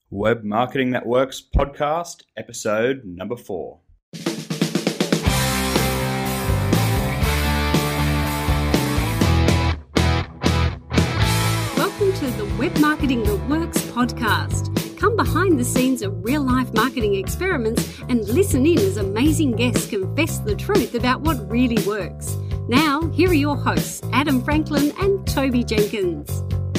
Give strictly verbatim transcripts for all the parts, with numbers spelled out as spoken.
Web Marketing That Works podcast, episode number four. Welcome to the Web Marketing That Works podcast. Come behind the scenes of real-life marketing experiments and listen in as amazing guests confess the truth about what really works. Now, here are your hosts, Adam Franklin and Toby Jenkins.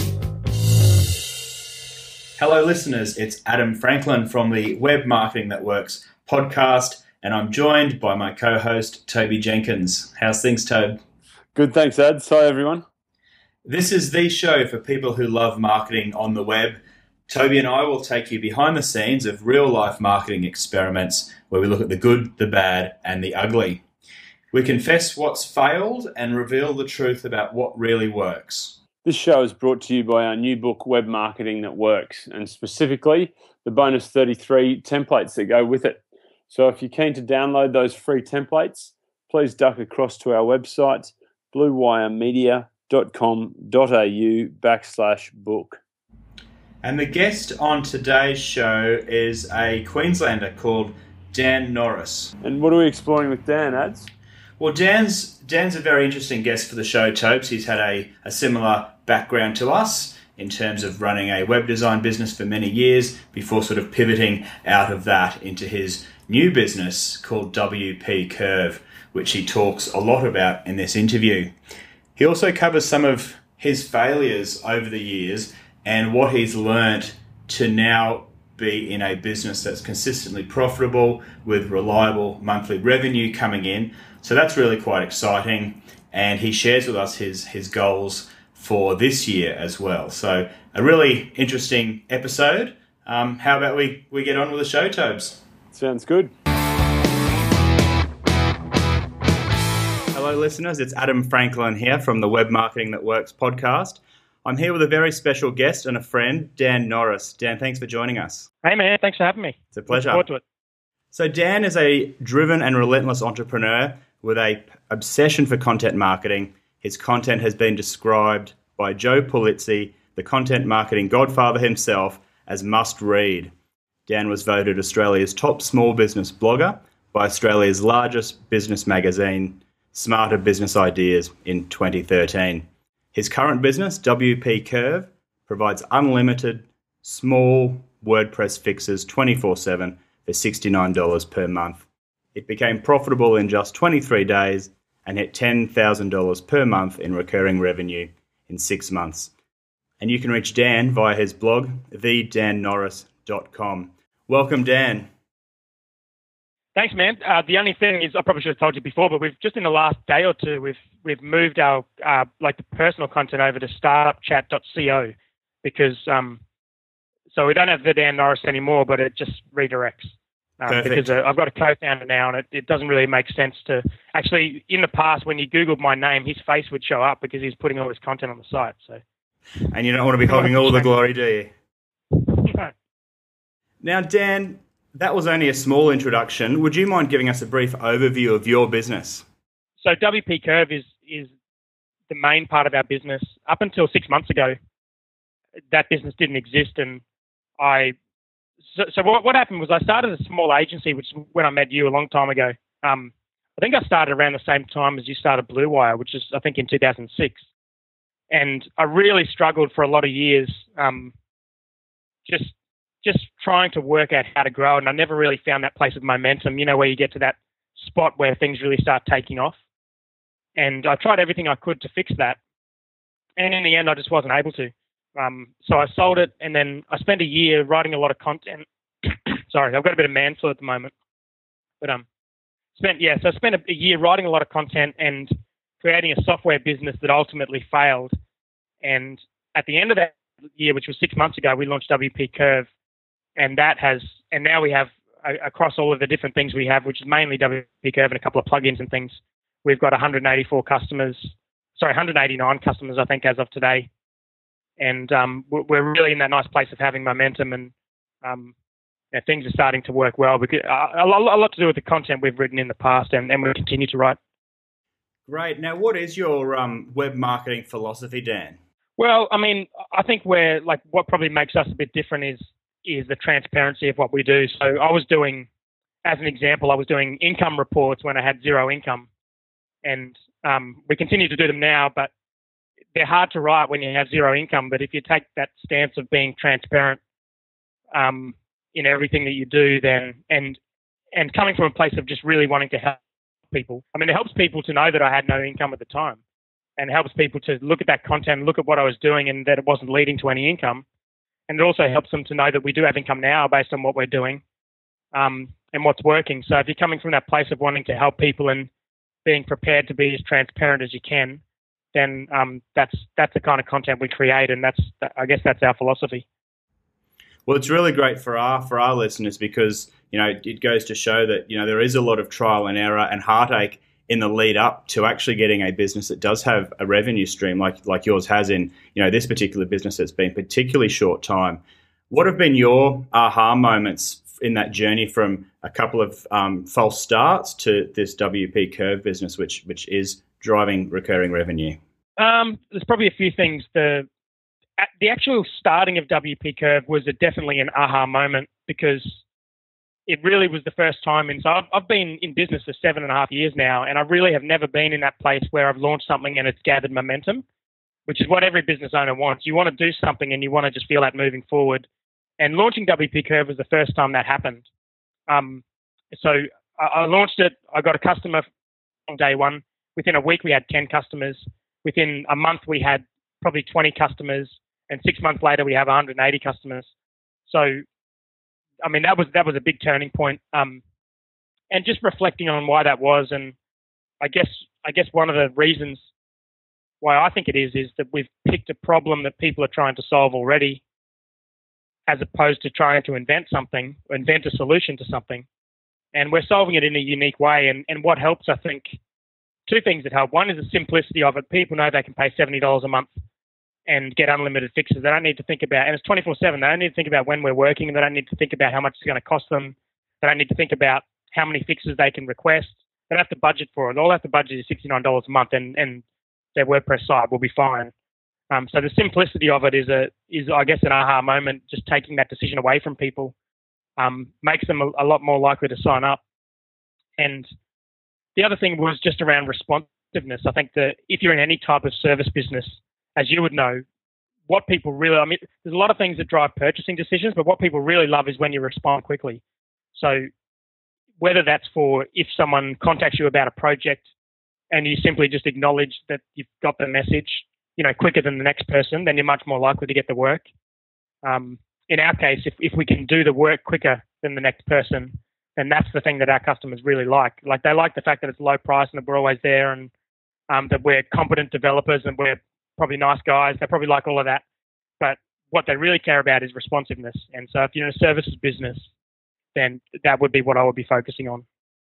Hello, listeners. It's Adam Franklin from the Web Marketing That Works podcast, and I'm joined by my co-host, Toby Jenkins. How's things, Tobe? Good, thanks, Ad. Hi, everyone. This is the show for people who love marketing on the web. Toby and I will take you behind the scenes of real-life marketing experiments where we look at the good, the bad, and the ugly. We confess what's failed and reveal the truth about what really works. This show is brought to you by our new book, Web Marketing That Works, and specifically the bonus thirty-three templates that go with it. So if you're keen to download those free templates, please duck across to our website, bluewiremedia.com.au backslash book. And the guest on today's show is a Queenslander called Dan Norris. And what are we exploring with Dan, Ads? Well, Dan's Dan's a very interesting guest for the show, Topes. He's had a, a similar background to us in terms of running a web design business for many years before sort of pivoting out of that into his new business called W P Curve, which he talks a lot about in this interview. He also covers some of his failures over the years and what he's learnt to now be in a business that's consistently profitable with reliable monthly revenue coming in. So that's really quite exciting. And he shares with us his, his goals for this year as well. So a really interesting episode. Um, how about we, we get on with the show, Tobes? Sounds good. Hello, listeners. It's Adam Franklin here from the Web Marketing That Works podcast. I'm here with a very special guest and a friend, Dan Norris. Dan, thanks for joining us. Hey, man. Thanks for having me. It's a pleasure. Look forward to it. So Dan is a driven and relentless entrepreneur with a obsession for content marketing. His content has been described by Joe Pulizzi, the content marketing godfather himself, as must read. Dan was voted Australia's top small business blogger by Australia's largest business magazine, Smarter Business Ideas, in twenty thirteen. His current business, W P Curve, provides unlimited small WordPress fixes twenty-four seven for sixty-nine dollars per month. It became profitable in just twenty-three days and hit ten thousand dollars per month in recurring revenue in six months. And you can reach Dan via his blog, the dan norris dot com. Welcome, Dan. Thanks, man. Uh, the only thing is, I probably should have told you before, but we've just in the last day or two, we've we've moved our uh, like the personal content over to startup chat dot co because um, so we don't have the Dan Norris anymore, but it just redirects. Um, because uh, I've got a co-founder now, and it, it doesn't really make sense to actually. In the past, when you Googled my name, his face would show up because he's putting all his content on the site. So, and you don't want to be hogging all the glory, do you? No. Now, Dan, that was only a small introduction. Would you mind giving us a brief overview of your business? So, W P Curve is is the main part of our business. Up until six months ago, that business didn't exist, and I. So, so what, what happened was I started a small agency, which is when I met you a long time ago. Um, I think I started around the same time as you started Blue Wire, which is, I think, in two thousand six. And I really struggled for a lot of years um, just just trying to work out how to grow. And I never really found that place of momentum, you know, where you get to that spot where things really start taking off. And I tried everything I could to fix that. And in the end, I just wasn't able to. Um, so I sold it, and then I spent a year writing a lot of content. Sorry, I've got a bit of man flu at the moment. But um, spent yeah, so I spent a, a year writing a lot of content and creating a software business that ultimately failed. And at the end of that year, which was six months ago, we launched W P Curve, and that has, and now we have uh, across all of the different things we have, which is mainly W P Curve and a couple of plugins and things. We've got one hundred eighty-four customers, sorry, one hundred eighty-nine customers, I think, as of today. And um, we're really in that nice place of having momentum, and um, you know, things are starting to work well. Because uh, a, lot, a lot to do with the content we've written in the past, and, and we continue to write. Great. Now, what is your um, web marketing philosophy, Dan? Well, I mean, I think we're like what probably makes us a bit different is is the transparency of what we do. So I was doing, as an example, I was doing income reports when I had zero income. And um, we continue to do them now, but they're hard to write when you have zero income. But if you take that stance of being transparent um, in everything that you do, then and and coming from a place of just really wanting to help people. I mean, it helps people to know that I had no income at the time, and it helps people to look at that content, look at what I was doing, and that it wasn't leading to any income. And it also helps them to know that we do have income now based on what we're doing um, and what's working. So if you're coming from that place of wanting to help people and being prepared to be as transparent as you can, then um, that's that's the kind of content we create, and that's I guess that's our philosophy. Well, it's really great for our for our listeners because you know it goes to show that you know there is a lot of trial and error and heartache in the lead up to actually getting a business that does have a revenue stream like like yours has in you know this particular business that's been particularly short time. What have been your aha moments in that journey from a couple of um, false starts to this W P Curve business, which which is driving recurring revenue? Um, there's probably a few things. The the actual starting of W P Curve was a, definitely an aha moment because it really was the first time. And so I've, I've been in business for seven and a half years now, and I really have never been in that place where I've launched something and it's gathered momentum, which is what every business owner wants. You want to do something and you want to just feel that moving forward. And launching W P Curve was the first time that happened. Um, so I, I launched it. I got a customer on day one. Within a week, we had ten customers. Within a month, we had probably twenty customers. And six months later, we have one hundred eighty customers. So, I mean, that was that was a big turning point. Um, and just reflecting on why that was, and I guess I guess one of the reasons why I think it is is that we've picked a problem that people are trying to solve already, as opposed to trying to invent something, invent a solution to something. And we're solving it in a unique way. And, and what helps, I think, two things that help. One is the simplicity of it. People know they can pay seventy dollars a month and get unlimited fixes. They don't need to think about, and it's twenty-four seven, they don't need to think about when we're working, and they don't need to think about how much it's going to cost them. They don't need to think about how many fixes they can request. They don't have to budget for it. All they have to budget is sixty-nine dollars a month, and, and their WordPress site will be fine. Um, so the simplicity of it is, a is I guess, an aha moment, just taking that decision away from people um, makes them a, a lot more likely to sign up. And the other thing was just around responsiveness. I think that if you're in any type of service business, as you would know, what people really, I mean, there's a lot of things that drive purchasing decisions, but what people really love is when you respond quickly. So whether that's for if someone contacts you about a project and you simply just acknowledge that you've got the message, you know, quicker than the next person, then you're much more likely to get the work. Um, in our case, if, if we can do the work quicker than the next person, then that's the thing that our customers really like. Like they like the fact that it's low price and that we're always there, and um, that we're competent developers and we're probably nice guys. They probably like all of that. But what they really care about is responsiveness. And so if you're in a services business, then that would be what I would be focusing on.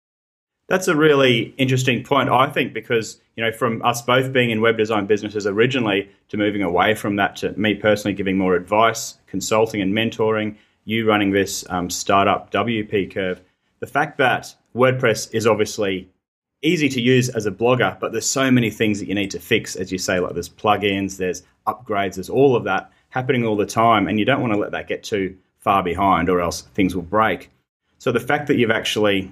That's a really interesting point, I think, because, you know, from us both being in web design businesses originally to moving away from that to me personally giving more advice, consulting and mentoring, you running this um, startup W P Curve, the fact that WordPress is obviously easy to use as a blogger, but there's so many things that you need to fix, as you say, like there's plugins, there's upgrades, there's all of that happening all the time, and you don't want to let that get too far behind or else things will break. So the fact that you've actually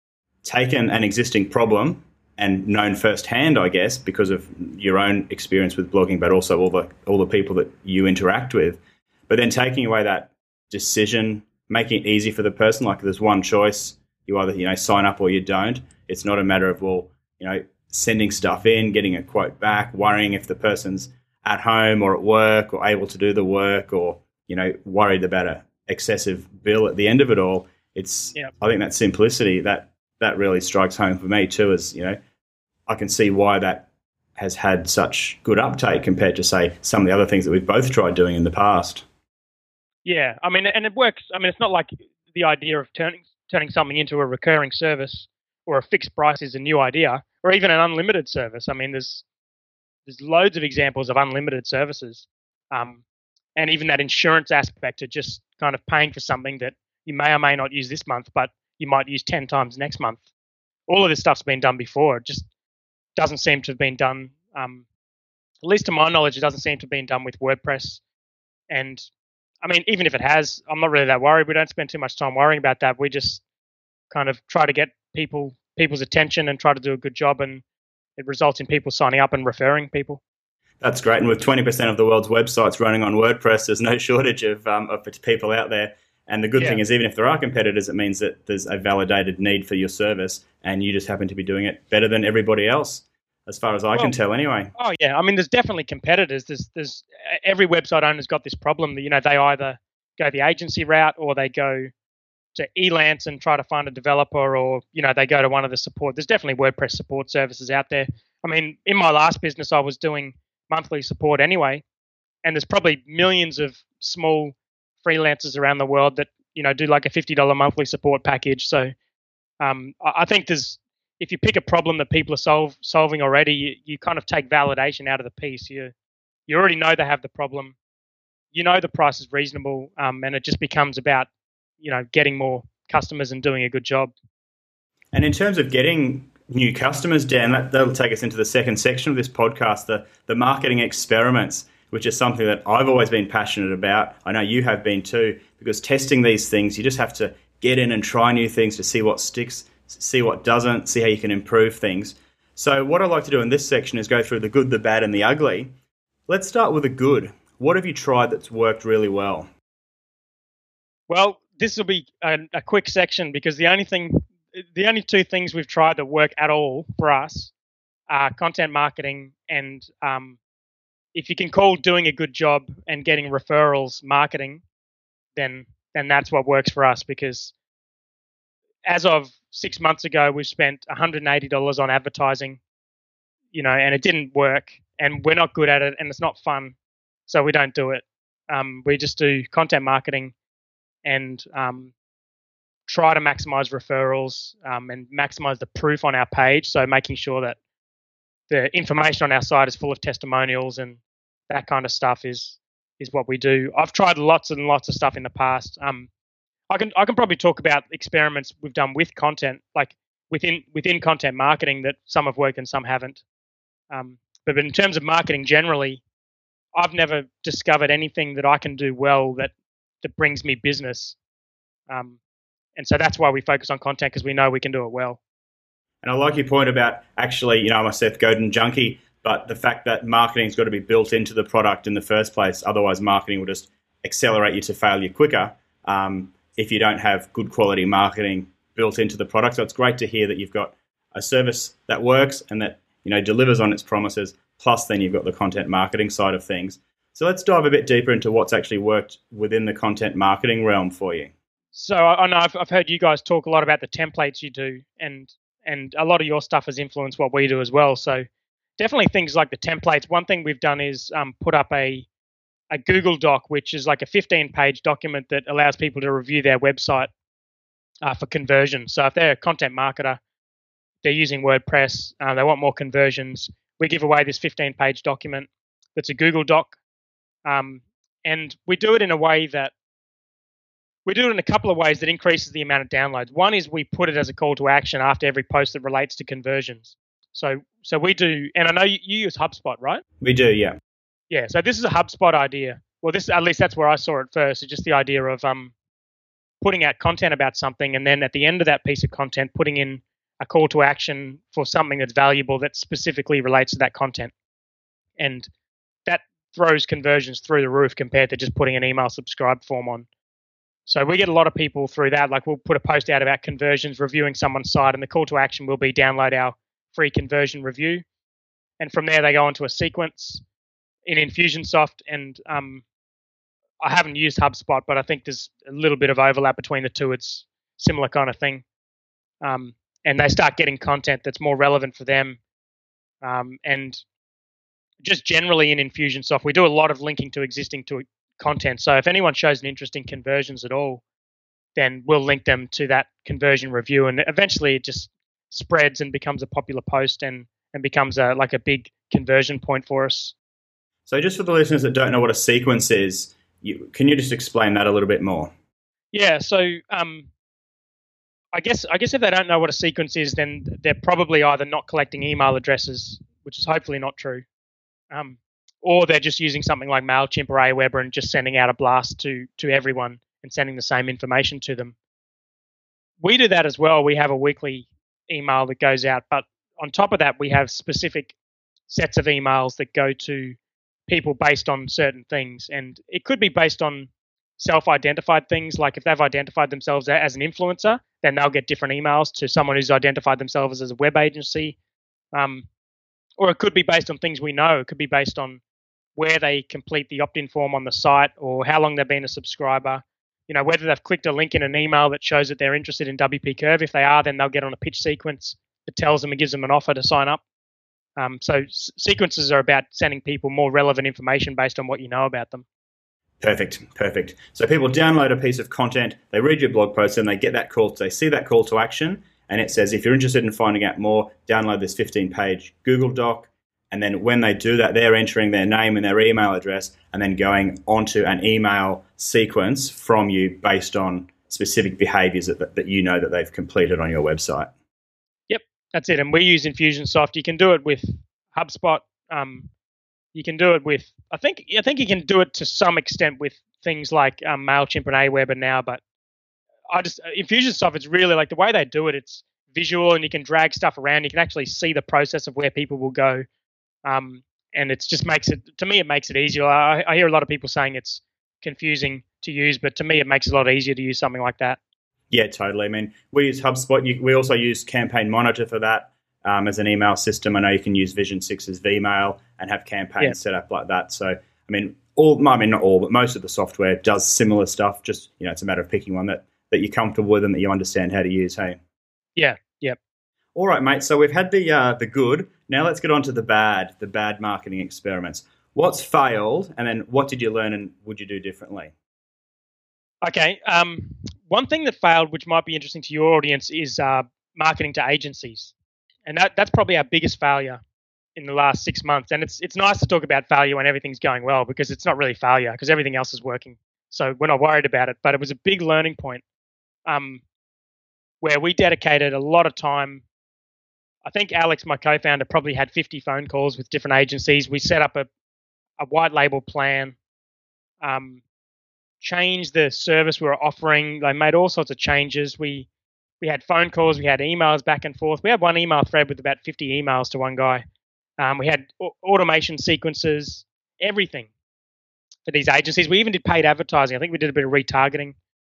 taken an existing problem and known firsthand, I guess, because of your own experience with blogging, but also all the all the people that you interact with, but then taking away that decision, making it easy for the person, like there's one choice, you either, you know, sign up or you don't. It's not a matter of, well, you know, sending stuff in, getting a quote back, worrying if the person's at home or at work or able to do the work, or, you know, worried about a excessive bill at the end of it all. It's, yep. I think that simplicity, that that really strikes home for me too, as, you know, I can see why that has had such good uptake compared to, say, some of the other things that we've both tried doing in the past. Yeah, I mean, and it works. I mean, it's not like the idea of turning turning something into a recurring service or a fixed price is a new idea, or even an unlimited service. I mean, there's there's loads of examples of unlimited services, um, and even that insurance aspect of just kind of paying for something that you may or may not use this month, but you might use ten times next month. All of this stuff's been done before. It just doesn't seem to have been done, um, at least to my knowledge, it doesn't seem to have been done with WordPress. And I mean, even if it has, I'm not really that worried. We don't spend too much time worrying about that. We just kind of try to get people people's attention and try to do a good job, and it results in people signing up and referring people. That's great. And with twenty percent of the world's websites running on WordPress, there's no shortage of, um, of people out there. And the good yeah. thing is, even if there are competitors, it means that there's a validated need for your service, and you just happen to be doing it better than everybody else, as far as I well, can tell anyway. Oh, yeah. I mean, there's definitely competitors. There's, there's every website owner's got this problem that, you know, they either go the agency route or they go to Elance and try to find a developer, or, you know, they go to one of the support. There's definitely WordPress support services out there. I mean, in my last business, I was doing monthly support anyway, and there's probably millions of small freelancers around the world that, you know, do like a fifty dollars monthly support package. So um, I think there's, if you pick a problem that people are solve, solving already, you, you kind of take validation out of the piece. You you already know they have the problem. You know the price is reasonable, um, and it just becomes about, you know, getting more customers and doing a good job. And in terms of getting new customers, Dan, that, that'll take us into the second section of this podcast, the, the marketing experiments, which is something that I've always been passionate about. I know you have been too, because testing these things, you just have to get in and try new things to see what sticks, see what doesn't, see how you can improve things. So what I'd like to do in this section is go through the good, the bad, and the ugly. Let's start with the good. What have you tried that's worked really well? Well, this will be a, a quick section, because the only thing, the only two things we've tried that work at all for us are content marketing and um, if you can call doing a good job and getting referrals marketing, then then that's what works for us. Because as of six months ago, we've spent one hundred eighty dollars on advertising, you know, and it didn't work, and we're not good at it, and it's not fun, so we don't do it. Um, we just do content marketing and um, try to maximize referrals um, and maximize the proof on our page. So making sure that the information on our site is full of testimonials and that kind of stuff is is what we do. I've tried lots and lots of stuff in the past. Um, I can I can probably talk about experiments we've done with content, like within within content marketing, that some have worked and some haven't. Um, but, but in terms of marketing generally, I've never discovered anything that I can do well that that brings me business. Um, and so that's why we focus on content, because we know we can do it well. And I like your point about actually, you know, I'm a Seth Godin junkie, but the fact that marketing's got to be built into the product in the first place. Otherwise, marketing will just accelerate you to failure quicker um, if you don't have good quality marketing built into the product. So it's great to hear that you've got a service that works and that, you know, delivers on its promises. Plus, then you've got the content marketing side of things. So let's dive a bit deeper into what's actually worked within the content marketing realm for you. So I know I've, I've heard you guys talk a lot about the templates you do, and and a lot of your stuff has influenced what we do as well. So definitely things like the templates. One thing we've done is um, put up a a Google Doc, which is like a fifteen-page document that allows people to review their website uh, for conversion. So if they're a content marketer, they're using WordPress, uh, they want more conversions, we give away this fifteen-page document that's a Google Doc. Um, and we do it in a way that We do it in a couple of ways that increases the amount of downloads. One is we put it as a call to action after every post that relates to conversions. So so we do, and I know you, you use HubSpot, right? We do, yeah. Yeah, so this is a HubSpot idea. Well, this at least that's where I saw it first. It's just the idea of um, putting out content about something, and then at the end of that piece of content, putting in a call to action for something that's valuable that specifically relates to that content. And that throws conversions through the roof compared to just putting an email subscribe form on. So we get a lot of people through that. Like we'll put a post out about conversions, reviewing someone's site, and the call to action will be download our free conversion review. And from there, they go onto a sequence in Infusionsoft. And um, I haven't used HubSpot, but I think there's a little bit of overlap between the two. It's similar kind of thing. Um, and they start getting content that's more relevant for them. Um, and just generally in Infusionsoft, we do a lot of linking to existing to content. So if anyone shows an interest in conversions at all, then we'll link them to that conversion review, and eventually it just spreads and becomes a popular post and and becomes a like a big conversion point for us. So just for the listeners that don't know what a sequence is, you, can you just explain that a little bit more? Yeah. So um, I guess I guess if they don't know what a sequence is, then they're probably either not collecting email addresses, which is hopefully not true, um, or they're just using something like MailChimp or Aweber and just sending out a blast to to everyone and sending the same information to them. We do that as well. We have a weekly email that goes out, but on top of that, we have specific sets of emails that go to people based on certain things. And it could be based on self-identified things, like if they've identified themselves as an influencer, then they'll get different emails to someone who's identified themselves as a web agency. Um, or it could be based on things we know. It could be based on where they complete the opt-in form on the site or how long they've been a subscriber. You know, whether they've clicked a link in an email that shows that they're interested in W P Curve. If they are, then they'll get on a pitch sequence that tells them and gives them an offer to sign up. Um, so s- sequences are about sending people more relevant information based on what you know about them. Perfect, perfect. So people download a piece of content, they read your blog post, and they get that call. They see that call to action, and it says, if you're interested in finding out more, download this fifteen-page Google Doc. And then when they do that, they're entering their name and their email address and then going onto an email sequence from you based on specific behaviors that, that you know that they've completed on your website. Yep, that's it. And we use Infusionsoft. You can do it with HubSpot. Um, you can do it with, I think I think you can do it to some extent with things like um, MailChimp and Aweber now, but I just Infusionsoft, it's really like the way they do it, it's visual and you can drag stuff around. You can actually see the process of where people will go. Um, and it just makes it, to me, it makes it easier. I, I hear a lot of people saying it's confusing to use, but to me, it makes it a lot easier to use something like that. Yeah, totally. I mean, we use HubSpot. You, we also use Campaign Monitor for that um, as an email system. I know you can use Vision six's Vmail and have campaigns yeah. set up like that. So, I mean, all, I mean, not all, but most of the software does similar stuff. Just, you know, it's a matter of picking one that, that you're comfortable with and that you understand how to use, hey? Yeah, yeah. All right, mate. So we've had the uh, the good. Now let's get on to the bad, the bad marketing experiments. What's failed, and then what did you learn, and would you do differently? Okay. Um, one thing that failed, which might be interesting to your audience, is uh, marketing to agencies, and that that's probably our biggest failure in the last six months. And it's it's nice to talk about failure when everything's going well, because it's not really failure because everything else is working. So we're not worried about it. But it was a big learning point, um, where we dedicated a lot of time. I think Alex, my co-founder, probably had fifty phone calls with different agencies. We set up a, a white label plan, um, changed the service we were offering. They made all sorts of changes. We we had phone calls, we had emails back and forth. We had one email thread with about fifty emails to one guy. Um, we had a- automation sequences, everything for these agencies. We even did paid advertising. I think we did a bit of retargeting.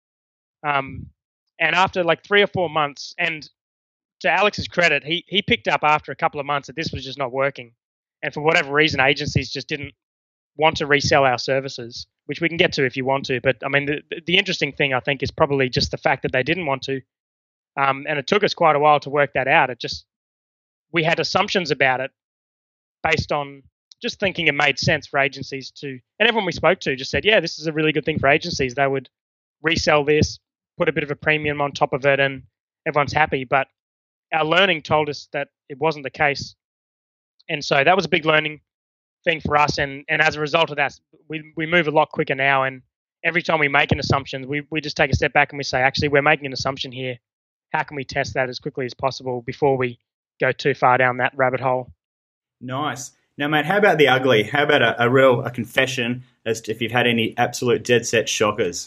Um, and after like three or four months, and to Alex's credit, he he picked up after a couple of months that this was just not working. And for whatever reason, agencies just didn't want to resell our services, which we can get to if you want to. But I mean, the, the interesting thing, I think, is probably just the fact that they didn't want to. Um, and it took us quite a while to work that out. It just, we had assumptions about it based on just thinking it made sense for agencies to, and everyone we spoke to just said, yeah, this is a really good thing for agencies. They would resell this, put a bit of a premium on top of it, and everyone's happy. But our learning told us that it wasn't the case. And so that was a big learning thing for us. And, and as a result of that, we, we move a lot quicker now. And every time we make an assumption, we, we just take a step back and we say, actually, we're making an assumption here. How can we test that as quickly as possible before we go too far down that rabbit hole? Nice. Now, mate, how about the ugly? How about a, a real a confession as to if you've had any absolute dead set shockers?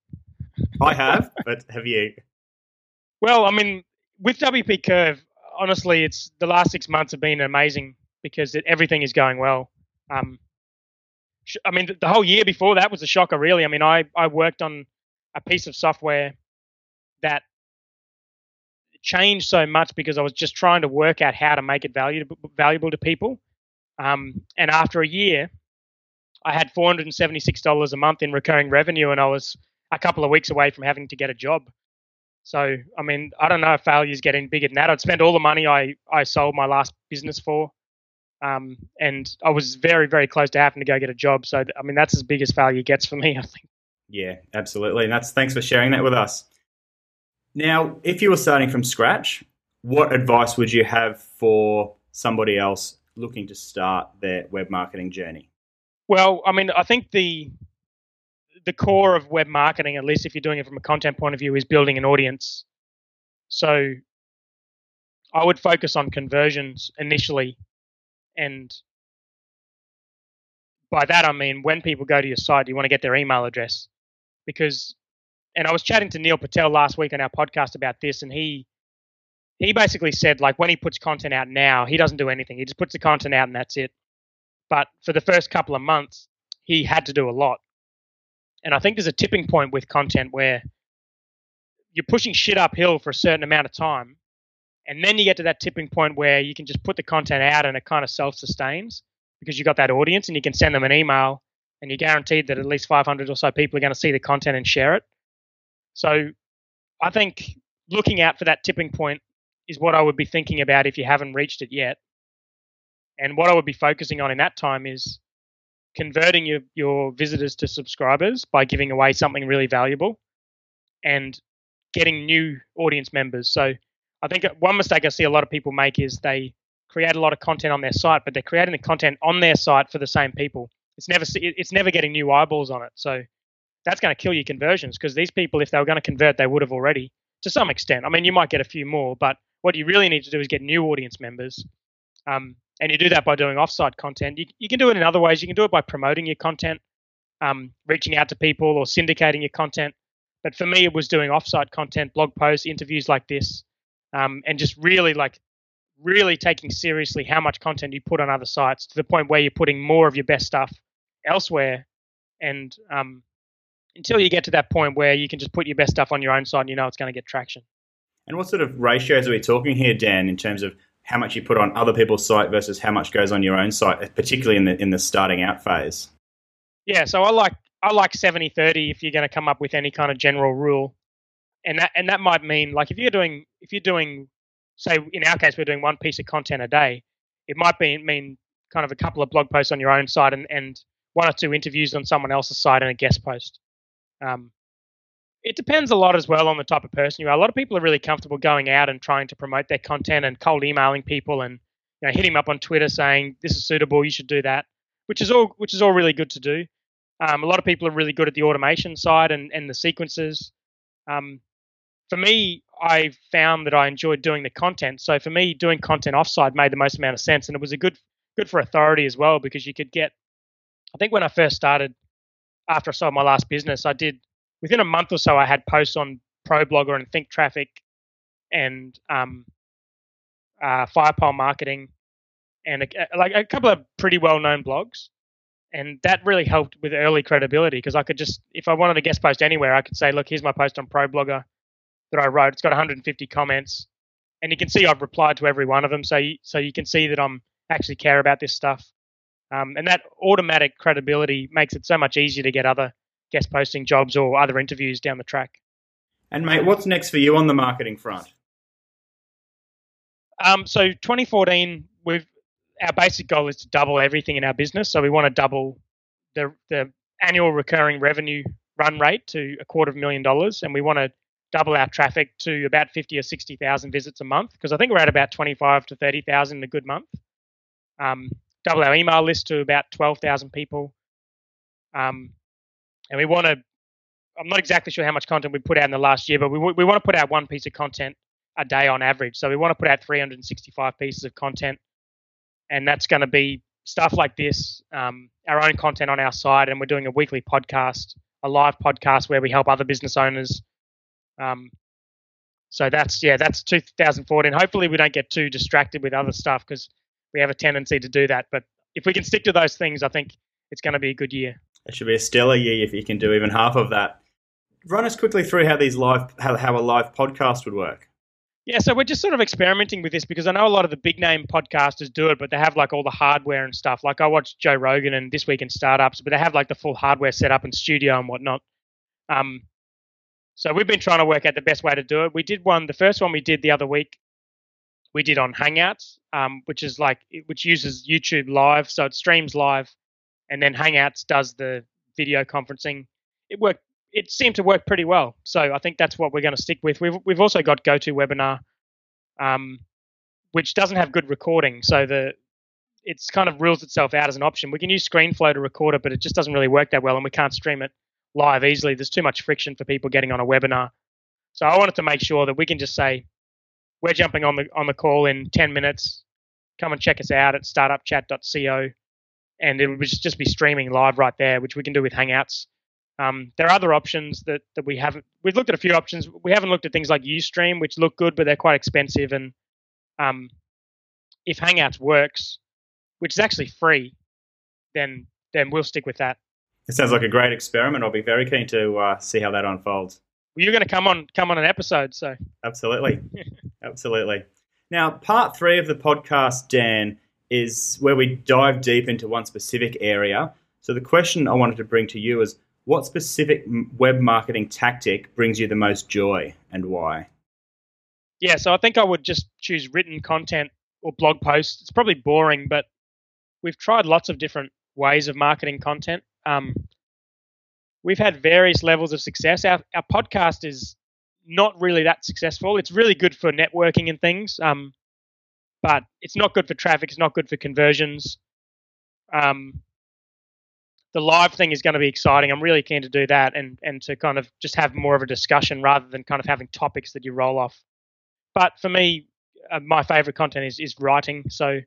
I have, but have you? Well, I mean, with W P Curve, honestly, it's the last six months have been amazing because it, everything is going well. Um, sh- I mean, the, the whole year before that was a shocker, really. I mean, I, I worked on a piece of software that changed so much because I was just trying to work out how to make it valuable, valuable to people. Um, and after a year, I had four hundred seventy-six dollars a month in recurring revenue, and I was a couple of weeks away from having to get a job. So, I mean, I don't know if failure is getting bigger than that. I'd spent all the money I, I sold my last business for, um, and I was very, very close to having to go get a job. So, I mean, that's as big as failure gets for me, I think. Yeah, absolutely. And that's thanks for sharing that with us. Now, if you were starting from scratch, what advice would you have for somebody else looking to start their web marketing journey? Well, I mean, I think the the core of web marketing, at least if you're doing it from a content point of view, is building an audience. So I would focus on conversions initially, and by that I mean when people go to your site, you want to get their email address. Because, and I was chatting to Neil Patel last week on our podcast about this, and he he basically said, like, when he puts content out now, he doesn't do anything. He just puts the content out and that's it. But for the first couple of months, he had to do a lot. And I think there's a tipping point with content where you're pushing shit uphill for a certain amount of time, and then you get to that tipping point where you can just put the content out and it kind of self-sustains because you've got that audience and you can send them an email and you're guaranteed that at least five hundred or so people are going to see the content and share it. So I think looking out for that tipping point is what I would be thinking about if you haven't reached it yet. And what I would be focusing on in that time is converting your, your visitors to subscribers by giving away something really valuable and getting new audience members. So I think one mistake I see a lot of people make is they create a lot of content on their site, but they're creating the content on their site for the same people. It's never it's never getting new eyeballs on it. So that's going to kill your conversions because these people, if they were going to convert, they would have already to some extent. I mean, you might get a few more, but what you really need to do is get new audience members. Um, and you do that by doing offsite content. You, you can do it in other ways. You can do it by promoting your content, um, reaching out to people or syndicating your content. But for me, it was doing offsite content, blog posts, interviews like this, um, and just really like really taking seriously how much content you put on other sites to the point where you're putting more of your best stuff elsewhere. And um, until you get to that point where you can just put your best stuff on your own site and you know it's going to get traction. And what sort of ratios are we talking here, Dan, in terms of how much you put on other people's site versus how much goes on your own site, particularly in the in the starting out phase? Yeah, so I like I like seventy thirty if you're going to come up with any kind of general rule. And that and that might mean like if you're doing if you're doing say in our case we're doing one piece of content a day, it might be mean kind of a couple of blog posts on your own site and, and one or two interviews on someone else's site and a guest post. Um, it depends a lot as well on the type of person you are. A lot of people are really comfortable going out and trying to promote their content and cold emailing people and you know hitting them up on Twitter saying this is suitable, you should do that, which is all which is all really good to do. Um, a lot of people are really good at the automation side and, and the sequences. Um, for me, I found that I enjoyed doing the content. So for me, doing content offsite made the most amount of sense, and it was a good good for authority as well because you could get. I think when I first started, after I sold my last business, I did within a month or so. I had posts on ProBlogger and Think Traffic, and um, uh, Firepole Marketing, and a, like a couple of pretty well-known blogs. And that really helped with early credibility because I could just, if I wanted a guest post anywhere, I could say, look, here's my post on ProBlogger that I wrote. It's got one hundred fifty comments. And you can see I've replied to every one of them. So you, so you can see that I'm actually care about this stuff. Um, and that automatic credibility makes it so much easier to get other guest posting jobs or other interviews down the track. And mate, what's next for you on the marketing front? Um, so twenty fourteen, we've, our basic goal is to double everything in our business. So we want to double the the annual recurring revenue run rate to a quarter of a million dollars, and we want to double our traffic to about fifty or sixty thousand visits a month because I think we're at about twenty-five to thirty thousand in a good month. Um, double our email list to about twelve thousand people, um, and we want to. I'm not exactly sure how much content we put out in the last year, but we we want to put out one piece of content a day on average. So we want to put out three hundred sixty-five pieces of content. And that's going to be stuff like this, um, our own content on our site, and we're doing a weekly podcast, a live podcast where we help other business owners. Um, so that's, yeah, that's two thousand fourteen. Hopefully we don't get too distracted with other stuff because we have a tendency to do that. But if we can stick to those things, I think it's going to be a good year. It should be a stellar year if you can do even half of that. Run us quickly through how these live, how, how a live podcast would work. Yeah, so we're just sort of experimenting with this because I know a lot of the big name podcasters do it, but they have like all the hardware and stuff. Like I watched Joe Rogan and This Week in Startups, but they have like the full hardware set up and studio and whatnot. Um, so we've been trying to work out the best way to do it. We did one, the first one we did the other week, we did on Hangouts, um, which is like, which uses YouTube Live. So it streams live and then Hangouts does the video conferencing. It worked. It seemed to work pretty well. So I think that's what we're going to stick with. We've we've also got GoToWebinar, um, which doesn't have good recording. So the it's kind of rules itself out as an option. We can use ScreenFlow to record it, but it just doesn't really work that well, and we can't stream it live easily. There's too much friction for people getting on a webinar. So I wanted to make sure that we can just say, we're jumping on the on the call in ten minutes. Come and check us out at startup chat dot co. and it would just just be streaming live right there, which we can do with Hangouts. Um, there are other options that, that we haven't. We've looked at a few options. We haven't looked at things like Ustream, which look good, but they're quite expensive. And um, if Hangouts works, which is actually free, then then we'll stick with that. It sounds like a great experiment. I'll be very keen to uh, see how that unfolds. Well, you're going to come on come on an episode, so absolutely, absolutely. Now, part three of the podcast, Dan, is where we dive deep into one specific area. So the question I wanted to bring to you is, what specific web marketing tactic brings you the most joy and why? Yeah, so I think I would just choose written content or blog posts. It's probably boring, but we've tried lots of different ways of marketing content. Um, we've had various levels of success. Our, our podcast is not really that successful. It's really good for networking and things, um, but it's not good for traffic. It's not good for conversions. Um, The live thing is going to be exciting. I'm really keen to do that and, and to kind of just have more of a discussion rather than kind of having topics that you roll off. But for me, uh, my favorite content is, is writing. So,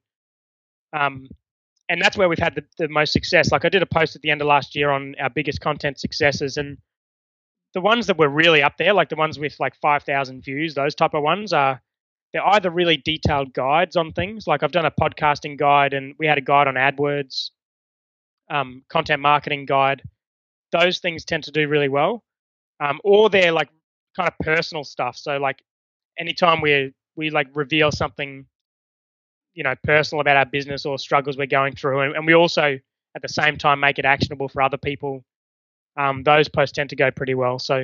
um, and that's where we've had the, the most success. Like I did a post at the end of last year on our biggest content successes, and the ones that were really up there, like the ones with like five thousand views, those type of ones are, they're either really detailed guides on things. Like I've done a podcasting guide and we had a guide on AdWords. Um, content marketing guide, those things tend to do really well. Um, or they're like kind of personal stuff. So like anytime we we like reveal something, you know, personal about our business or struggles we're going through, and, and we also at the same time make it actionable for other people, um, those posts tend to go pretty well. So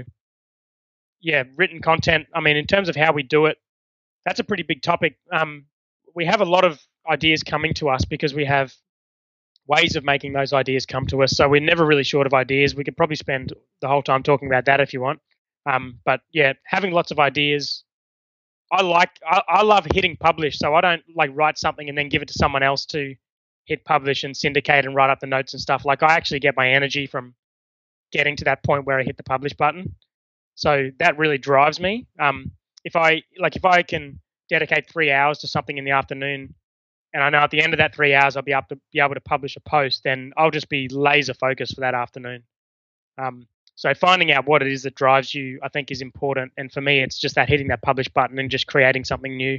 yeah, written content. I mean, in terms of how we do it, that's a pretty big topic. Um, we have a lot of ideas coming to us because we have ways of making those ideas come to us. So we're never really short of ideas. We could probably spend the whole time talking about that if you want. Um, but yeah, having lots of ideas. I like, I, I love hitting publish. So I don't like write something and then give it to someone else to hit publish and syndicate and write up the notes and stuff. Like I actually get my energy from getting to that point where I hit the publish button. So that really drives me. Um, if I like, if I can dedicate three hours to something in the afternoon, and I know at the end of that three hours I'll be able to be able to publish a post, then I'll just be laser focused for that afternoon. Um, so finding out what it is that drives you, I think, is important. And for me, it's just that hitting that publish button and just creating something new.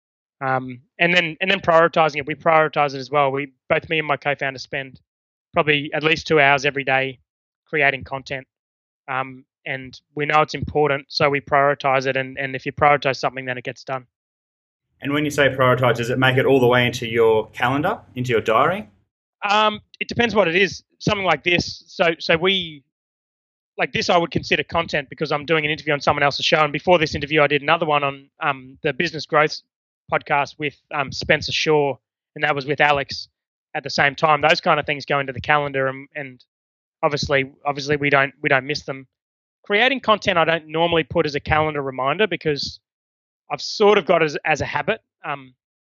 Um, and then and then prioritizing it. We prioritize it as well. We both me and my co-founder spend probably at least two hours every day creating content. Um, and we know it's important, so we prioritize it. And, and if you prioritize something, then it gets done. And when you say prioritize, does it make it all the way into your calendar, into your diary? Um, it depends what it is. Something like this. So, so we, like this, I would consider content because I'm doing an interview on someone else's show. And before this interview, I did another one on um, the Business Growth podcast with um, Spencer Shaw, and that was with Alex at the same time. Those kind of things go into the calendar, and, and obviously, obviously, we don't we don't miss them. Creating content, I don't normally put as a calendar reminder because I've sort of got it as, as a habit. Um,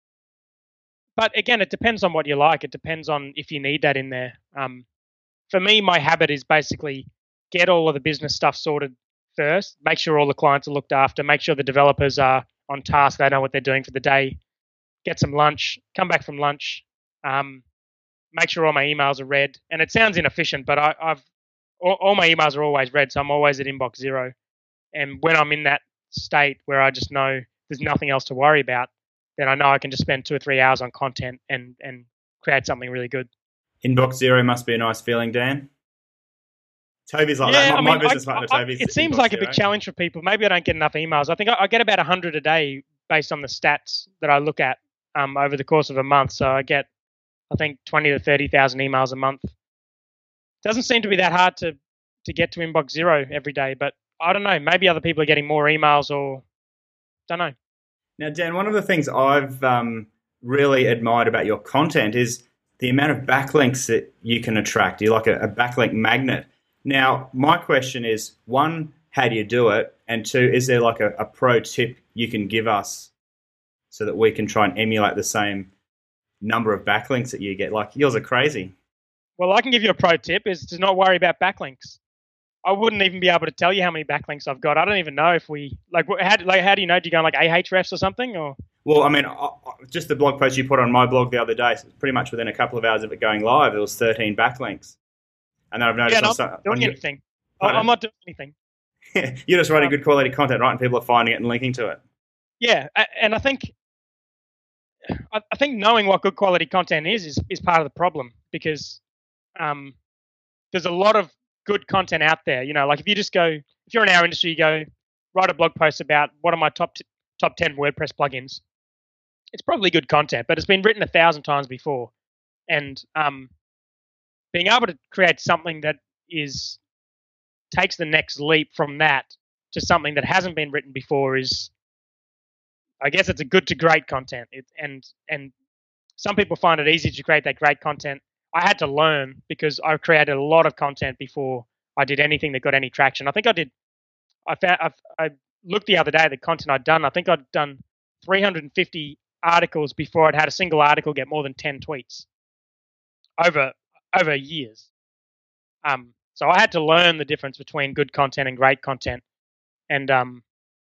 but again, it depends on what you like. It depends on if you need that in there. Um, for me, my habit is basically get all of the business stuff sorted first, make sure all the clients are looked after, make sure the developers are on task, they know what they're doing for the day, get some lunch, come back from lunch, um, make sure all my emails are read. And it sounds inefficient, but I, I've all, all my emails are always read, so I'm always at inbox zero. And when I'm in that state where I just know there's nothing else to worry about, then I know I can just spend two or three hours on content and, and create something really good. Inbox zero must be a nice feeling, Dan. Toby's like yeah, that. My, I mean, my business I, partner, I, Toby's. It seems inbox like zero. a big challenge for people. Maybe I don't get enough emails. I think I, I get about one hundred a day based on the stats that I look at um, over the course of a month. So I get, I think, twenty to thirty thousand emails a month. Doesn't seem to be that hard to, to get to inbox zero every day, but I don't know. Maybe other people are getting more emails or don't know. Now, Dan, one of the things I've um, really admired about your content is the amount of backlinks that you can attract. You're like a, a backlink magnet. Now, my question is, one, how do you do it? And two, is there like a, a pro tip you can give us so that we can try and emulate the same number of backlinks that you get? Like, yours are crazy. Well, I can give you a pro tip is to not worry about backlinks. I wouldn't even be able to tell you how many backlinks I've got. I don't even know if we like how like how do you know? Do you go on like Ahrefs or something or? Well, I mean, just the blog post you put on my blog the other day, so pretty much within a couple of hours of it going live, there was thirteen backlinks. And then I've noticed... Yeah, no, on I'm some, not doing on anything. Your, I'm not doing anything. You're just writing um, good quality content, right? And people are finding it and linking to it. Yeah, and I think I think knowing what good quality content is is, is part of the problem, because um, there's a lot of good content out there. You know, like if you just go, if you're in our industry, you go write a blog post about what are my top t- top ten WordPress plugins. It's probably good content, but it's been written a thousand times before, and um, being able to create something that is takes the next leap from that to something that hasn't been written before is, I guess, it's a good to great content. It, and and some people find it easy to create that great content. I had to learn because I created a lot of content before I did anything that got any traction. I think I did. I found I've, I looked the other day at the content I'd done. I think I'd done three hundred fifty articles before I'd had a single article get more than ten tweets over over years. Um, so I had to learn the difference between good content and great content. And um,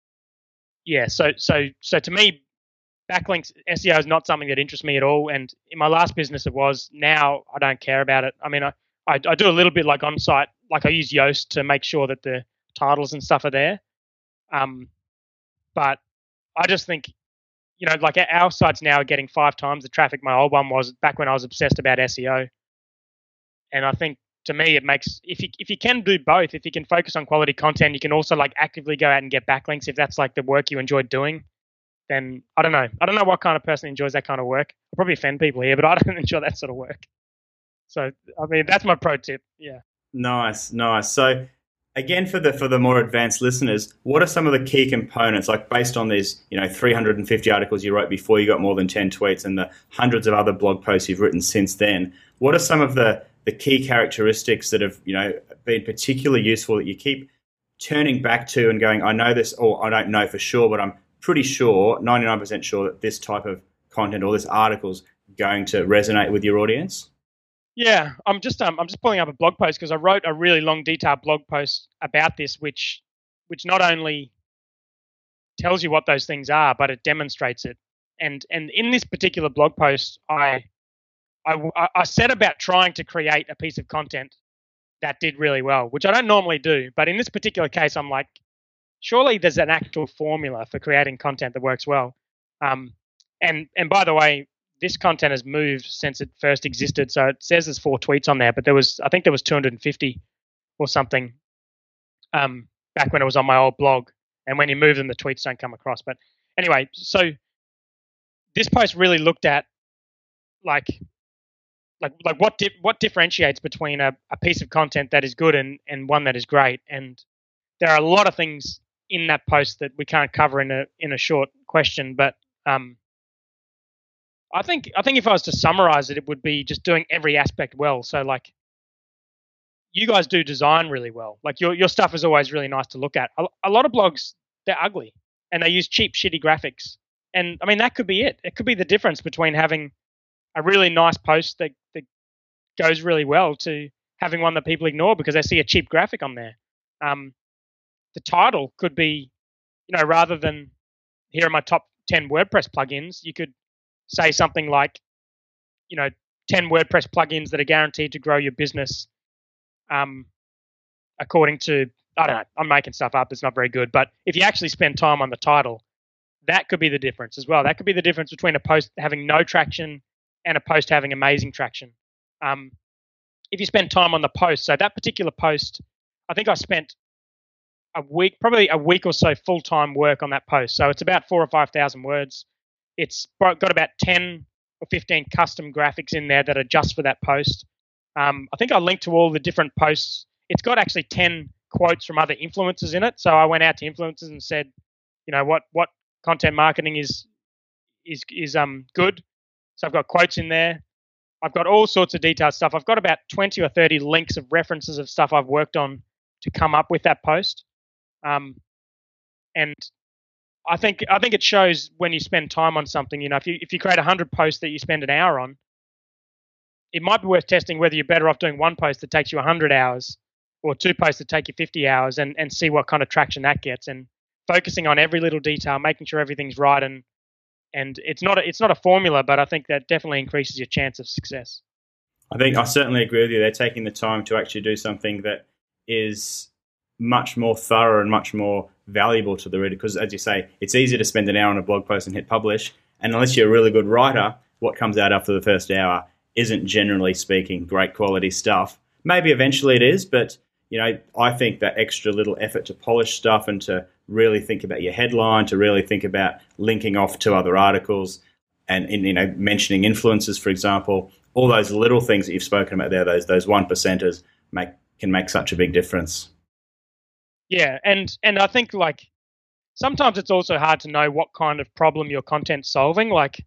yeah, so so so to me, backlinks S E O is not something that interests me at all. And in my last business, it was. Now I don't care about it. I mean, I I, I do a little bit like on site, like I use Yoast to make sure that the titles and stuff are there. Um, but I just think, you know, like our sites now are getting five times the traffic my old one was back when I was obsessed about S E O. And I think, to me, it makes, if you if you can do both, if you can focus on quality content, you can also like actively go out and get backlinks if that's like the work you enjoy doing. Then I don't know. I don't know what kind of person enjoys that kind of work. I'll probably offend people here, but I don't enjoy that sort of work. So I mean, that's my pro tip. Yeah. Nice, nice. So again, for the for the more advanced listeners, what are some of the key components, like based on these, you know, three hundred fifty articles you wrote before you got more than ten tweets and the hundreds of other blog posts you've written since then? What are some of the the key characteristics that have, you know, been particularly useful that you keep turning back to and going, I know this, or I don't know for sure, but I'm pretty sure, ninety-nine percent sure that this type of content or this article's going to resonate with your audience? Yeah, I'm just um, I'm just pulling up a blog post because I wrote a really long, detailed blog post about this, which which not only tells you what those things are, but it demonstrates it. And and in this particular blog post, I I, I set about trying to create a piece of content that did really well, which I don't normally do. But in this particular case, I'm like, surely there's an actual formula for creating content that works well. Um, and and by the way, this content has moved since it first existed. So it says there's four tweets on there, but there was, I think there was two hundred fifty or something um, back when it was on my old blog. And when you move them, the tweets don't come across. But anyway, so this post really looked at like, like, like what di- what differentiates between a, a piece of content that is good and, and one that is great. And there are a lot of things in that post that we can't cover in a in a short question, but um, I think I think if I was to summarize it, it would be just doing every aspect well. So like, you guys do design really well. Like your your stuff is always really nice to look at. A, a lot of blogs, they're ugly and they use cheap, shitty graphics. And I mean, that could be it. It could be the difference between having a really nice post that, that goes really well to having one that people ignore because they see a cheap graphic on there. Um, the title could be, you know, rather than here are my top ten WordPress plugins, you could say something like, you know, ten WordPress plugins that are guaranteed to grow your business um, according to, I don't know, I'm making stuff up. It's not very good. But if you actually spend time on the title, that could be the difference as well. That could be the difference between a post having no traction and a post having amazing traction. Um, if you spend time on the post, so that particular post, I think I spent a week, probably a week or so full-time work on that post. So it's about four or five thousand words. It's got about ten or fifteen custom graphics in there that are just for that post. Um, I think I linked to all the different posts. It's got actually ten quotes from other influencers in it. So I went out to influencers and said, you know, what what content marketing is is is um good. So I've got quotes in there. I've got all sorts of detailed stuff. I've got about twenty or thirty links of references of stuff I've worked on to come up with that post. Um, and I think I think it shows when you spend time on something. You know, if you if you create a hundred posts that you spend an hour on, it might be worth testing whether you're better off doing one post that takes you a hundred hours or two posts that take you fifty hours, and and see what kind of traction that gets, and focusing on every little detail, making sure everything's right, and And it's not a, it's not a formula, but I think that definitely increases your chance of success. I think I certainly agree with you. They're taking the time to actually do something that is much more thorough and much more valuable to the reader, because, as you say, it's easy to spend an hour on a blog post and hit publish, and unless you're a really good writer, what comes out after the first hour isn't, generally speaking, great quality stuff. Maybe eventually it is, but you know, I think that extra little effort to polish stuff and to really think about your headline, to really think about linking off to other articles, and in, you know, mentioning influencers, for example, all those little things that you've spoken about there, those those one percenters make can make such a big difference. Yeah, and and I think like sometimes it's also hard to know what kind of problem your content's solving. Like,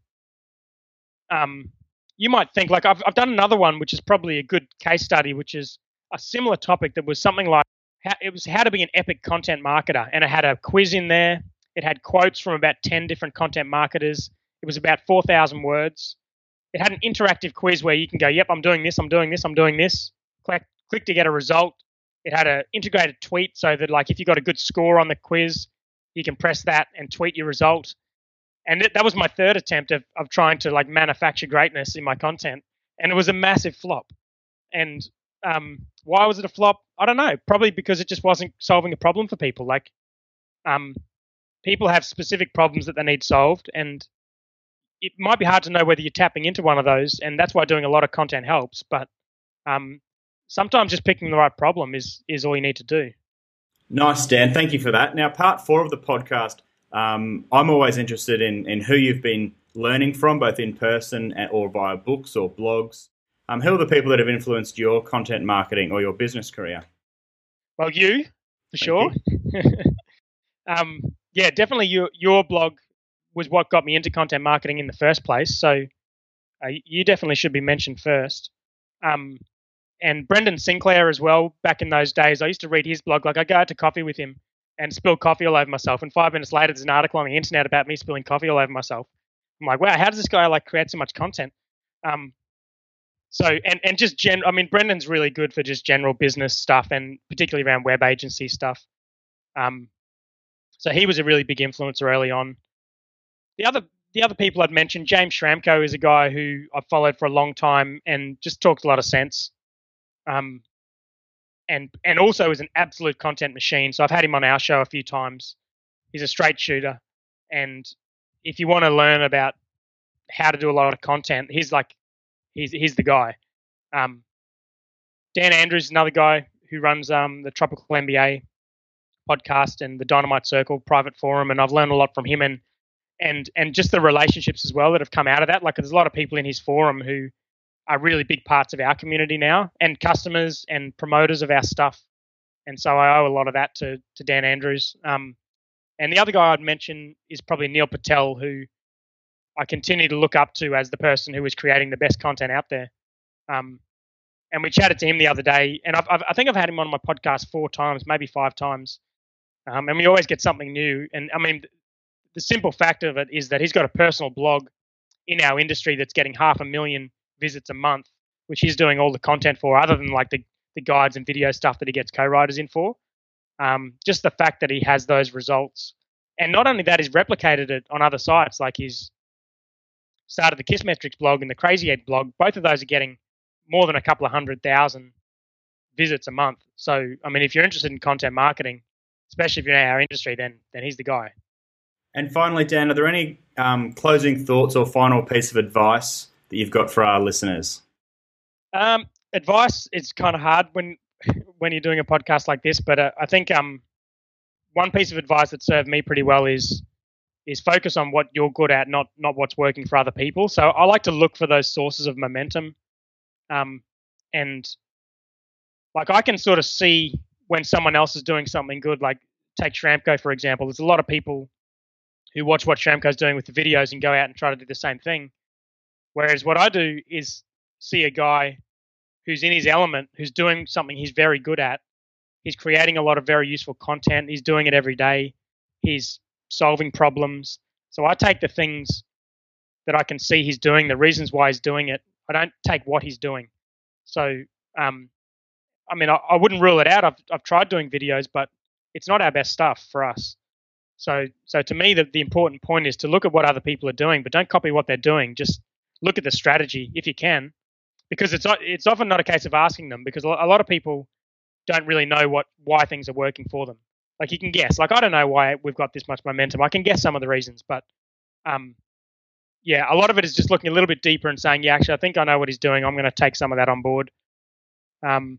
um, you might think like I've I've done another one which is probably a good case study, which is a similar topic that was something like how, it was how to be an epic content marketer, and it had a quiz in there. It had quotes from about ten different content marketers. It was about four thousand words. It had an interactive quiz where you can go, yep, I'm doing this, I'm doing this, I'm doing this. Click, click to get a result. It had an integrated tweet so that like if you got a good score on the quiz, you can press that and tweet your result. And it, that was my third attempt of, of trying to like manufacture greatness in my content. And it was a massive flop. And um, why was it a flop? I don't know. Probably because it just wasn't solving a problem for people. Like um, people have specific problems that they need solved, and it might be hard to know whether you're tapping into one of those, and that's why doing a lot of content helps. But um, sometimes just picking the right problem is is all you need to do. Nice, Dan. Thank you for that. Now, part four of the podcast, um, I'm always interested in, in who you've been learning from, both in person or via books or blogs. Um, who are the people that have influenced your content marketing or your business career? Well, you, for sure. You. um, yeah, definitely your, your blog was what got me into content marketing in the first place. So uh, you definitely should be mentioned first. Um, and Brendan Sinclair as well, back in those days, I used to read his blog. Like I'd go out to coffee with him and spill coffee all over myself. And five minutes later, there's an article on the internet about me spilling coffee all over myself. I'm like, wow, how does this guy like create so much content? Um, so, and, and just gen, I mean, Brendan's really good for just general business stuff and particularly around web agency stuff. Um, so he was a really big influencer early on. The other the other people I'd mentioned, James Schramko is a guy who I've followed for a long time and just talks a lot of sense. Um, and and also is an absolute content machine. So I've had him on our show a few times. He's a straight shooter. And if you want to learn about how to do a lot of content, he's like, he's he's the guy. Um, Dan Andrews is another guy who runs um, the Tropical M B A podcast and the Dynamite Circle private forum. And I've learned a lot from him and and and just the relationships as well that have come out of that. Like there's a lot of people in his forum who are really big parts of our community now, and customers and promoters of our stuff. And so I owe a lot of that to to Dan Andrews. Um, and the other guy I'd mention is probably Neil Patel, who I continue to look up to as the person who is creating the best content out there. Um, and we chatted to him the other day, and I've, I've, I think I've had him on my podcast four times, maybe five times. Um, and we always get something new. And I mean, the simple fact of it is that he's got a personal blog in our industry that's getting half a million visits a month, which he's doing all the content for, other than like the, the guides and video stuff that he gets co-writers in for. Um, just the fact that he has those results. And not only that, he's replicated it on other sites, like he's started the Kissmetrics blog and the Crazy Egg blog. Both of those are getting more than a couple of hundred thousand visits a month. So, I mean, if you're interested in content marketing, especially if you're in our industry, then then he's the guy. And finally, Dan, are there any um, closing thoughts or final piece of advice that you've got for our listeners? Um, advice is kind of hard when when you're doing a podcast like this, but uh, I think um, one piece of advice that served me pretty well is is focus on what you're good at, not not what's working for other people. So I like to look for those sources of momentum, um, and like I can sort of see when someone else is doing something good. Like take Schramko for example. There's a lot of people who watch what Schramko's doing with the videos and go out and try to do the same thing. Whereas what I do is see a guy who's in his element, who's doing something he's very good at. He's creating a lot of very useful content. He's doing it every day. He's solving problems. So I take the things that I can see he's doing, the reasons why he's doing it. I don't take what he's doing. So, um, I mean, I, I wouldn't rule it out. I've I've tried doing videos, but it's not our best stuff for us. So, so to me, the, the important point is to look at what other people are doing, but don't copy what they're doing. Just look at the strategy if you can, because it's not, it's often not a case of asking them, because a lot of people don't really know what why things are working for them. Like you can guess. Like I don't know why we've got this much momentum. I can guess some of the reasons, but um, yeah, a lot of it is just looking a little bit deeper and saying, yeah, actually, I think I know what he's doing. I'm going to take some of that on board. Um,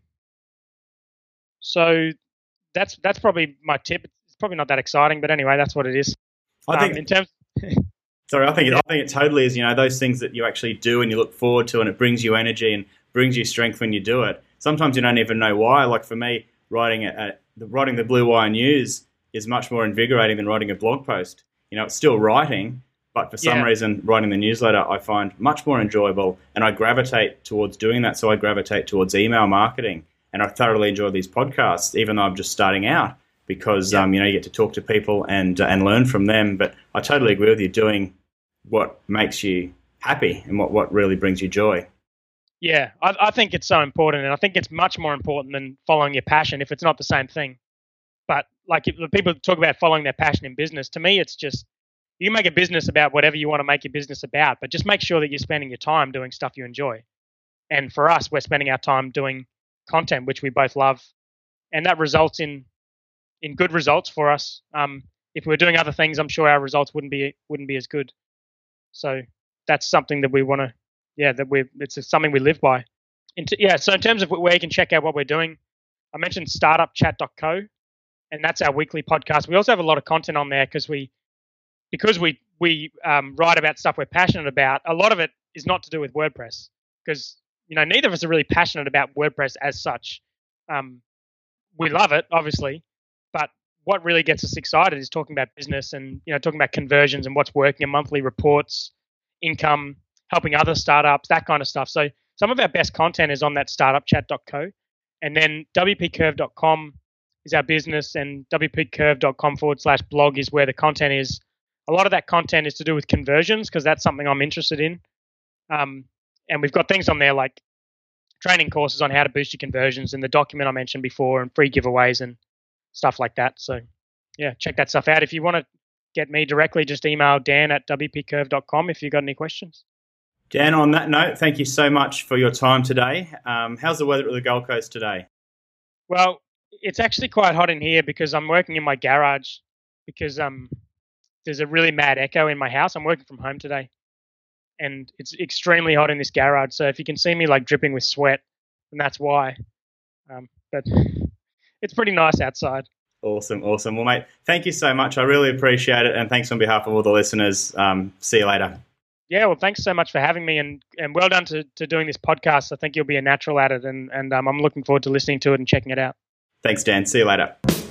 so that's that's probably my tip. It's probably not that exciting, but anyway, that's what it is. I think um, in terms. Sorry, I think it, I think it totally is. You know, those things that you actually do and you look forward to, and it brings you energy and brings you strength when you do it. Sometimes you don't even know why. Like for me, writing a, a, writing the Blue Wire News is much more invigorating than writing a blog post. You know, it's still writing, but for some yeah. reason, writing the newsletter I find much more enjoyable, and I gravitate towards doing that. So I gravitate towards email marketing, and I thoroughly enjoy these podcasts, even though I'm just starting out, because yeah. um, you know, you get to talk to people and uh, and learn from them. But I totally agree with you, doing what makes you happy and what, what really brings you joy. Yeah, I, I think it's so important, and I think it's much more important than following your passion if it's not the same thing. But like if people talk about following their passion in business, to me it's just, you make a business about whatever you want to make your business about, but just make sure that you're spending your time doing stuff you enjoy. And for us, we're spending our time doing content, which we both love, and that results in in good results for us. Um, if we were doing other things, I'm sure our results wouldn't be wouldn't be as good. So that's something that we want to, yeah, that we it's something we live by. T- yeah, so in terms of where you can check out what we're doing, I mentioned startup chat dot co, and that's our weekly podcast. We also have a lot of content on there because we because we we um, write about stuff we're passionate about. A lot of it is not to do with WordPress, because you know neither of us are really passionate about WordPress as such. Um, we love it, obviously, but what really gets us excited is talking about business and you know talking about conversions and what's working, and monthly reports, income, helping other startups, that kind of stuff. So some of our best content is on that startup chat dot co, and then w p curve dot com is our business, and w p curve dot com forward slash blog is where the content is. A lot of that content is to do with conversions, because that's something I'm interested in. Um, and we've got things on there like training courses on how to boost your conversions, and the document I mentioned before, and free giveaways and stuff like that. So yeah, check that stuff out. If you want to get me directly, just email Dan at w p curve dot com if you've got any questions. Dan, on that note, thank you so much for your time today. Um, how's the weather at the Gold Coast today? Well, it's actually quite hot in here because I'm working in my garage, because um, there's a really mad echo in my house. I'm working from home today, and it's extremely hot in this garage. So if you can see me like dripping with sweat, then that's why. Um, but it's pretty nice outside. Awesome, awesome. Well, mate, thank you so much. I really appreciate it, and thanks on behalf of all the listeners. Um, see you later. Yeah, well, thanks so much for having me, and, and well done to, to doing this podcast. I think you'll be a natural at it, and, and um, I'm looking forward to listening to it and checking it out. Thanks, Dan. See you later.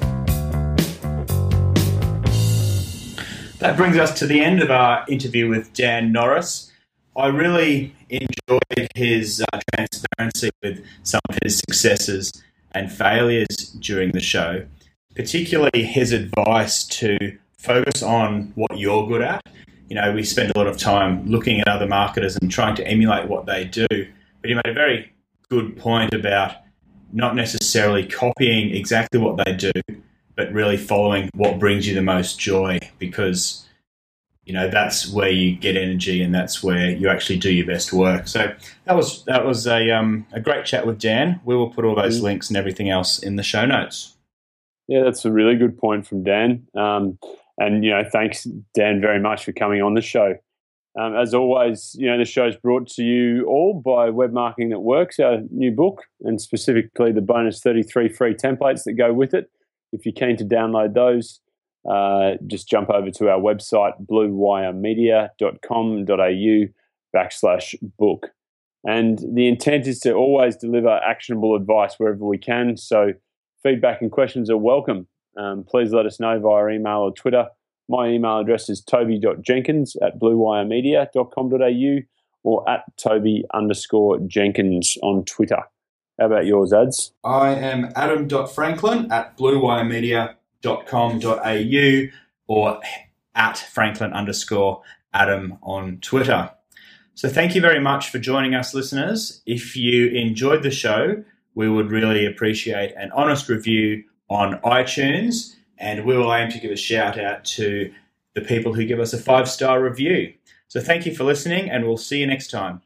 That brings us to the end of our interview with Dan Norris. I really enjoyed his uh, transparency with some of his successes and failures during the show, particularly his advice to focus on what you're good at. You know, we spend a lot of time looking at other marketers and trying to emulate what they do, but he made a very good point about not necessarily copying exactly what they do, but really following what brings you the most joy, because, you know, that's where you get energy and that's where you actually do your best work. So that was that was a um, a great chat with Dan. We will put all those links and everything else in the show notes. Yeah, that's a really good point from Dan. Um, and, you know, thanks, Dan, very much for coming on the show. Um, as always, you know, the show is brought to you all by Web Marketing That Works, our new book, and specifically the bonus thirty-three free templates that go with it. If you're keen to download those, uh, just jump over to our website, blue wire media dot com dot a u backslash book. And the intent is to always deliver actionable advice wherever we can. So feedback and questions are welcome. Um, please let us know via email or Twitter. My email address is toby dot jenkins at blue wire media dot com dot a u or at toby underscore jenkins on Twitter. How about yours, Ads? I am adam dot franklin at blue wire media dot com dot a u or at franklin underscore adam on Twitter. So thank you very much for joining us, listeners. If you enjoyed the show, we would really appreciate an honest review on iTunes. and we will aim to give a shout out to the people who give us a five-star review. So thank you for listening, and we'll see you next time.